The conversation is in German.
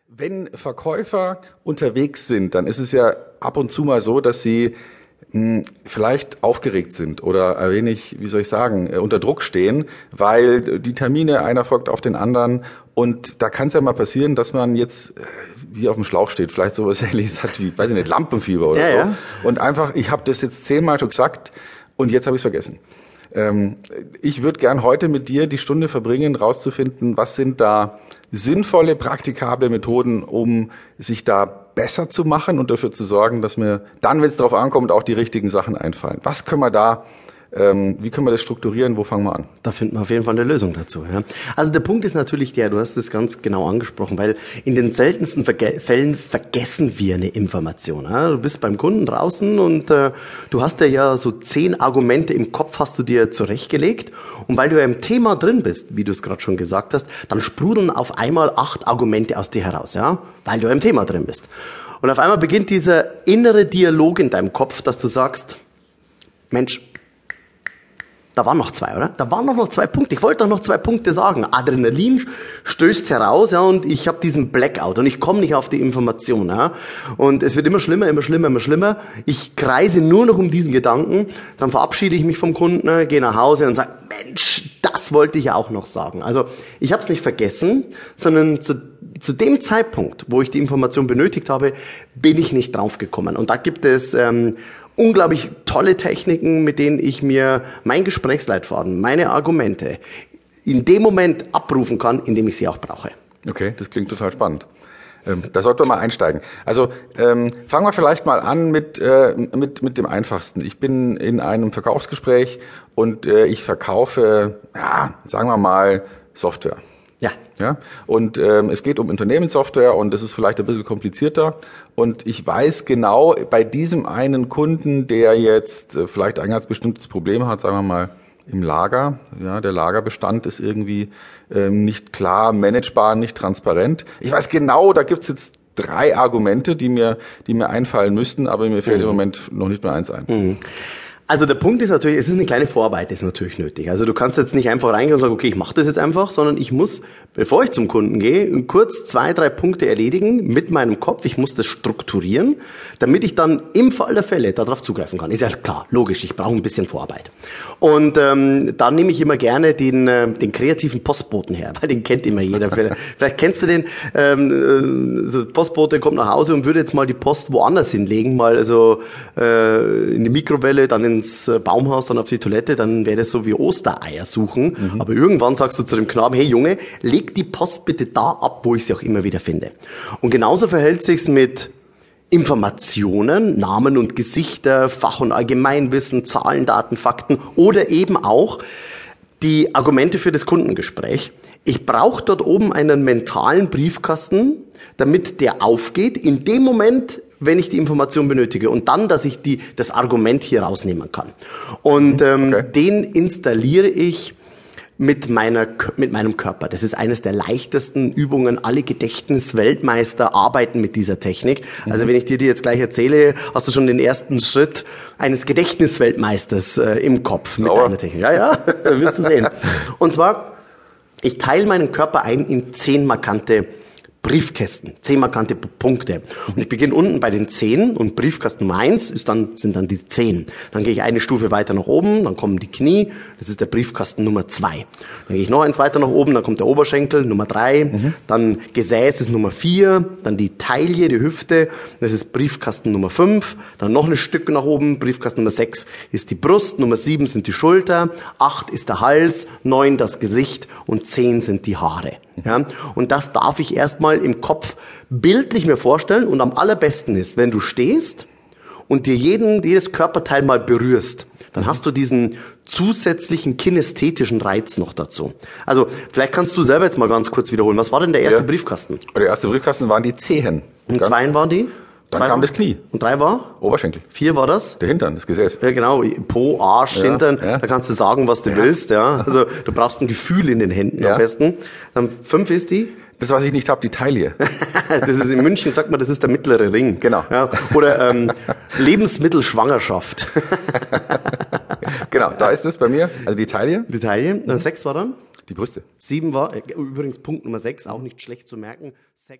Wenn Verkäufer unterwegs sind, dann ist es ja ab und zu mal so, dass sie vielleicht aufgeregt sind oder ein wenig, wie soll ich sagen, unter Druck stehen, weil die Termine, einer folgt auf den anderen, und da kann es ja mal passieren, dass man jetzt wie auf dem Schlauch steht, vielleicht sowas Ähnliches hat wie, weiß ich nicht, Lampenfieber oder so. Ja. Und einfach, ich habe das jetzt 10-mal schon gesagt und jetzt habe ich es vergessen. Ich würde gern heute mit dir die Stunde verbringen, rauszufinden, was sind da sinnvolle, praktikable Methoden, um sich da besser zu machen und dafür zu sorgen, dass mir dann, wenn es darauf ankommt, auch die richtigen Sachen einfallen. Was können wir da, wie können wir das strukturieren? Wo fangen wir an? Da finden wir auf jeden Fall eine Lösung dazu. Ja. Also der Punkt ist natürlich der, du hast es ganz genau angesprochen, weil in den seltensten Fällen vergessen wir eine Information. Ja. Du bist beim Kunden draußen und du hast ja so 10 Argumente im Kopf, hast du dir zurechtgelegt, und weil du ja im Thema drin bist, wie du es gerade schon gesagt hast, dann sprudeln auf einmal 8 Argumente aus dir heraus, ja, weil du ja im Thema drin bist. Und auf einmal beginnt dieser innere Dialog in deinem Kopf, dass du sagst, Mensch, da waren noch 2, oder? Da waren noch 2 Punkte. Ich wollte doch noch 2 Punkte sagen. Adrenalin stößt heraus, ja, und ich habe diesen Blackout und ich komme nicht auf die Information, ja. Und es wird immer schlimmer, immer schlimmer, immer schlimmer. Ich kreise nur noch um diesen Gedanken. Dann verabschiede ich mich vom Kunden, gehe nach Hause und sage, Mensch, das wollte ich ja auch noch sagen. Also ich habe es nicht vergessen, sondern zu dem Zeitpunkt, wo ich die Information benötigt habe, bin ich nicht draufgekommen. Und da gibt es unglaublich tolle Techniken, mit denen ich mir mein Gesprächsleitfaden, meine Argumente in dem Moment abrufen kann, in dem ich sie auch brauche. Okay, das klingt total spannend. Da sollten wir mal einsteigen. Also fangen wir vielleicht mal an mit dem Einfachsten. Ich bin in einem Verkaufsgespräch und ich verkaufe, ja, sagen wir mal, Software. Ja. Und es geht um Unternehmenssoftware und das ist vielleicht ein bisschen komplizierter. Und ich weiß genau, bei diesem einen Kunden, der jetzt vielleicht ein ganz bestimmtes Problem hat, sagen wir mal im Lager, ja, der Lagerbestand ist irgendwie nicht klar managebar, nicht transparent. Ich weiß genau, da gibt's jetzt 3 Argumente, die mir einfallen müssten, aber mir fällt im Moment noch nicht mehr eins ein. Also der Punkt ist natürlich, es ist eine kleine Vorarbeit, ist natürlich nötig. Also du kannst jetzt nicht einfach reingehen und sagen, okay, ich mache das jetzt einfach, sondern ich muss, bevor ich zum Kunden gehe, kurz 2, 3 Punkte erledigen mit meinem Kopf. Ich muss das strukturieren, damit ich dann im Fall der Fälle darauf zugreifen kann. Ist ja klar, logisch, ich brauche ein bisschen Vorarbeit. Und da nehme ich immer gerne den kreativen Postboten her, weil den kennt immer jeder. Vielleicht kennst du den, so Postbote kommt nach Hause und würde jetzt mal die Post woanders hinlegen, mal also in die Mikrowelle, dann ins Baumhaus, dann auf die Toilette, dann wäre das so wie Ostereier suchen. Aber irgendwann sagst du zu dem Knaben, hey Junge, leg die Post bitte da ab, wo ich sie auch immer wieder finde. Und genauso verhält sich's mit Informationen, Namen und Gesichter, Fach- und Allgemeinwissen, Zahlen, Daten, Fakten oder eben auch die Argumente für das Kundengespräch. Ich brauche dort oben einen mentalen Briefkasten, damit der aufgeht in dem Moment, wenn ich die Information benötige, und dann, dass ich das Argument hier rausnehmen kann. Und den installiere ich mit meinem Körper. Das ist eines der leichtesten Übungen. Alle Gedächtnisweltmeister arbeiten mit dieser Technik. Also wenn ich dir die jetzt gleich erzähle, hast du schon den ersten Schritt eines Gedächtnisweltmeisters im Kopf mit deiner Technik. Ja, wirst du sehen. Und zwar, ich teile meinen Körper ein in 10 markante Briefkästen, 10 markante Punkte. Und ich beginne unten bei den 10 und Briefkasten Nummer 1 sind dann die 10. Dann gehe ich eine Stufe weiter nach oben, dann kommen die Knie, das ist der Briefkasten Nummer 2. Dann gehe ich noch eins weiter nach oben, dann kommt der Oberschenkel, Nummer 3. Dann Gesäß ist Nummer 4, dann die Taille, die Hüfte, das ist Briefkasten Nummer 5. Dann noch ein Stück nach oben, Briefkasten Nummer 6 ist die Brust, Nummer 7 sind die Schulter, 8 ist der Hals, 9 das Gesicht und 10 sind die Haare. Ja, und das darf ich erstmal im Kopf bildlich mir vorstellen, und am allerbesten ist, wenn du stehst und dir jedes Körperteil mal berührst, dann hast du diesen zusätzlichen kinästhetischen Reiz noch dazu. Also vielleicht kannst du selber jetzt mal ganz kurz wiederholen. Was war denn der erste Briefkasten? Der erste Briefkasten waren die Zehen. Und 2 waren die? Dann kam das Knie. Und 3 war? Oberschenkel. 4 war das? Der Hintern, das Gesäß. Ja, genau. Po, Arsch, Hintern. Ja. Da kannst du sagen, was du willst. Ja. Also du brauchst ein Gefühl in den Händen am besten. Dann 5 ist die? Das, was ich nicht habe, die Taille. Das ist in München, sagt man, das ist der mittlere Ring. Genau. Ja. Oder Lebensmittelschwangerschaft. Genau, da ist es bei mir. Also die Taille. Die Taille. Dann 6 war dann? Die Brüste. 7 war, übrigens Punkt Nummer 6, auch nicht schlecht zu merken.